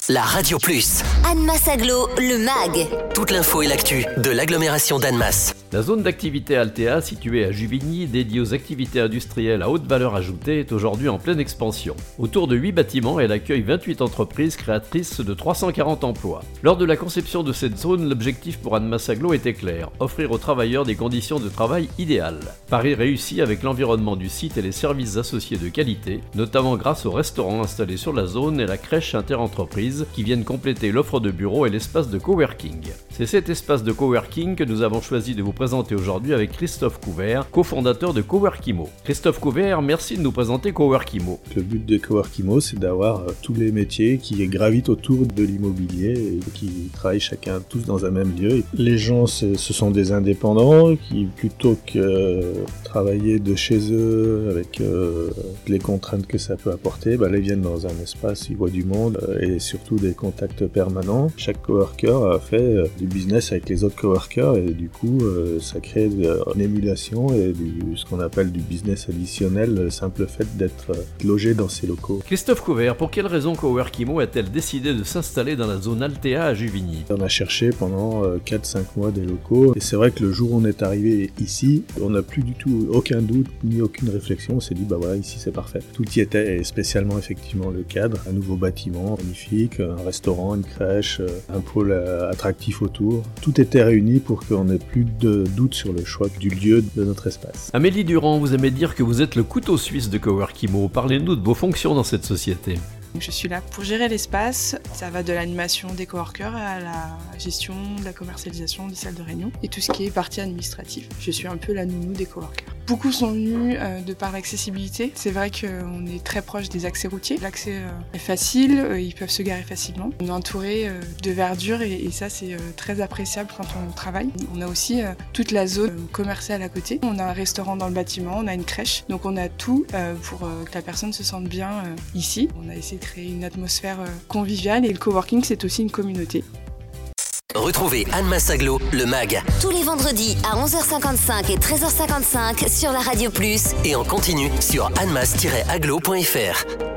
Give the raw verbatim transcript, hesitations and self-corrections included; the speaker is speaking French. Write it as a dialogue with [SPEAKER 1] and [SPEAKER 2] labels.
[SPEAKER 1] la Radio Plus.
[SPEAKER 2] Annemasse Agglo, le mag.
[SPEAKER 1] Toute l'info et l'actu de l'agglomération d'Annemasse.
[SPEAKER 3] La zone d'activité Altea, située à Juvigny, dédiée aux activités industrielles à haute valeur ajoutée, est aujourd'hui en pleine expansion. Autour de huit bâtiments, elle accueille vingt-huit entreprises créatrices de trois cent quarante emplois. Lors de la conception de cette zone, l'objectif pour Annemasse Agglo était clair, offrir aux travailleurs des conditions de travail idéales. Pari réussi avec l'environnement du site et les services associés de qualité, notamment grâce aux restaurants installés sur la zone et la crèche interentreprise qui viennent compléter l'offre de bureaux et l'espace de coworking. C'est cet espace de coworking que nous avons choisi de vous présenter aujourd'hui avec Christophe Couvert, cofondateur de Coworkimo. Christophe Couvert, merci de nous présenter Coworkimo.
[SPEAKER 4] Le but de Coworkimo, c'est d'avoir euh, tous les métiers qui gravitent autour de l'immobilier et qui travaillent chacun tous dans un même lieu. Et les gens, ce sont des indépendants qui, plutôt que euh, travailler de chez eux avec euh, les contraintes que ça peut apporter, bah, ils viennent dans un espace, ils voient du monde euh, et surtout des contacts permanents. Chaque coworker a fait euh, du business avec les autres coworkers et du coup, euh, ça crée une émulation et du, ce qu'on appelle du business additionnel, le simple fait d'être logé dans ces locaux.
[SPEAKER 3] Christophe Couvert, pour quelle raison Coworkimo a-t-elle décidé de s'installer dans la zone Altea à Juvigny ?
[SPEAKER 4] On a cherché pendant quatre cinq mois des locaux et c'est vrai que le jour où on est arrivé ici, on n'a plus du tout aucun doute ni aucune réflexion, on s'est dit bah voilà, ici c'est parfait. Tout y était et spécialement effectivement le cadre, un nouveau bâtiment magnifique, un restaurant, une crèche, un pôle attractif autour. Tout était réuni pour qu'on n'ait plus de doute sur le choix du lieu de notre espace.
[SPEAKER 3] Amélie Durand, vous aimez dire que vous êtes le couteau suisse de Coworkimo. Parlez-nous de vos fonctions dans cette société.
[SPEAKER 5] Je suis là pour gérer l'espace, ça va de l'animation des coworkers à la gestion, de la commercialisation des salles de réunion et tout ce qui est partie administrative. Je suis un peu la nounou des coworkers. Beaucoup sont venus euh, de par l'accessibilité. C'est vrai qu'on est très proche des accès routiers. L'accès euh, est facile, euh, ils peuvent se garer facilement. On est entouré euh, de verdure et, et ça c'est euh, très appréciable quand on travaille. On a aussi euh, toute la zone euh, commerciale à côté. On a un restaurant dans le bâtiment, on a une crèche. Donc on a tout euh, pour euh, que la personne se sente bien euh, ici. On a essayé de créer une atmosphère euh, conviviale et le coworking c'est aussi une communauté.
[SPEAKER 1] Retrouvez Annemasse Agglo, le mag.
[SPEAKER 2] Tous les vendredis à onze heures cinquante-cinq et treize heures cinquante-cinq sur la Radio Plus.
[SPEAKER 1] Et en continu sur annemasse tiret agglo point f r.